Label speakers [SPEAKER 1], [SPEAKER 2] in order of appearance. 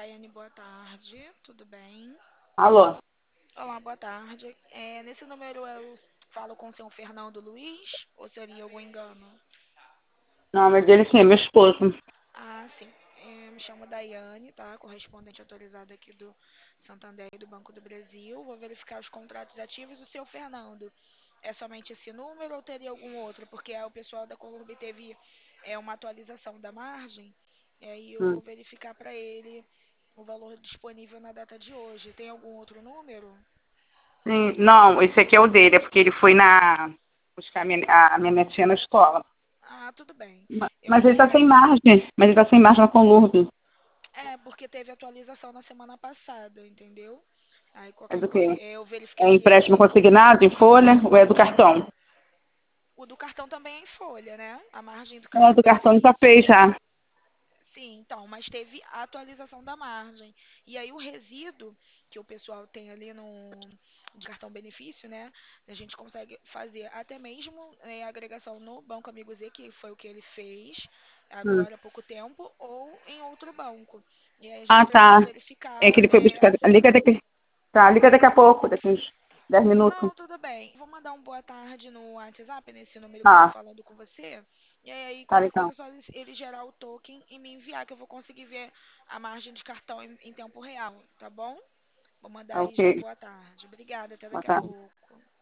[SPEAKER 1] Daiane, boa tarde. Tudo bem?
[SPEAKER 2] Alô?
[SPEAKER 1] Olá, boa tarde. Nesse número eu falo com o senhor Fernando Luiz ou seria algum engano?
[SPEAKER 2] Não, mas ele sim, é meu esposo.
[SPEAKER 1] Ah, sim. Me chamo Daiane, tá? Correspondente autorizada aqui do Santander e do Banco do Brasil. Vou verificar os contratos ativos. O senhor Fernando, é somente esse número ou teria algum outro? Porque o pessoal da Colurb teve uma atualização da margem. E aí eu vou
[SPEAKER 2] Hum.
[SPEAKER 1] verificar para ele o valor disponível na data de hoje. Tem algum outro número?
[SPEAKER 2] Sim, não, esse aqui é o dele, é porque ele foi buscar a minha netinha na escola.
[SPEAKER 1] Ah, tudo bem. Eu
[SPEAKER 2] Mas ele
[SPEAKER 1] vou
[SPEAKER 2] tá sem
[SPEAKER 1] ver.
[SPEAKER 2] margem. Mas ele tá sem margem na Conlurb.
[SPEAKER 1] Porque teve atualização na semana passada, entendeu? Aí
[SPEAKER 2] É
[SPEAKER 1] qualquer
[SPEAKER 2] do
[SPEAKER 1] coisa,
[SPEAKER 2] quê?
[SPEAKER 1] eu
[SPEAKER 2] É
[SPEAKER 1] verificaria
[SPEAKER 2] empréstimo
[SPEAKER 1] aqui.
[SPEAKER 2] consignado em folha ou é do cartão?
[SPEAKER 1] O do cartão também é em folha, né? A margem do
[SPEAKER 2] É,
[SPEAKER 1] cartão
[SPEAKER 2] do cartão já fez
[SPEAKER 1] benefício.
[SPEAKER 2] já.
[SPEAKER 1] Sim, então, mas teve a atualização da margem. E aí o resíduo que o pessoal tem ali no de cartão benefício, né? A gente consegue fazer até mesmo agregação no Banco Amigo Z, que foi o que ele fez
[SPEAKER 2] Hum.
[SPEAKER 1] agora há pouco tempo, ou em outro banco. E aí a gente
[SPEAKER 2] Ah,
[SPEAKER 1] precisa
[SPEAKER 2] tá. É que
[SPEAKER 1] verificar
[SPEAKER 2] ele foi buscar.
[SPEAKER 1] essa
[SPEAKER 2] Liga
[SPEAKER 1] informação.
[SPEAKER 2] daqui. Tá, liga daqui a pouco, daqui uns 10 minutos.
[SPEAKER 1] Não, tudo bem. Vou mandar um boa tarde no WhatsApp, nesse número que eu tô
[SPEAKER 2] Tá,
[SPEAKER 1] falando com você. E aí,
[SPEAKER 2] tá,
[SPEAKER 1] qualquer coisa,
[SPEAKER 2] então.
[SPEAKER 1] é só ele gerar o token e me enviar, que eu vou conseguir ver a margem de cartão em tempo real, tá bom? Vou mandar
[SPEAKER 2] Tá
[SPEAKER 1] aí já o
[SPEAKER 2] ok.
[SPEAKER 1] boa tarde. Obrigada, até
[SPEAKER 2] Boa
[SPEAKER 1] daqui a
[SPEAKER 2] tarde.
[SPEAKER 1] pouco.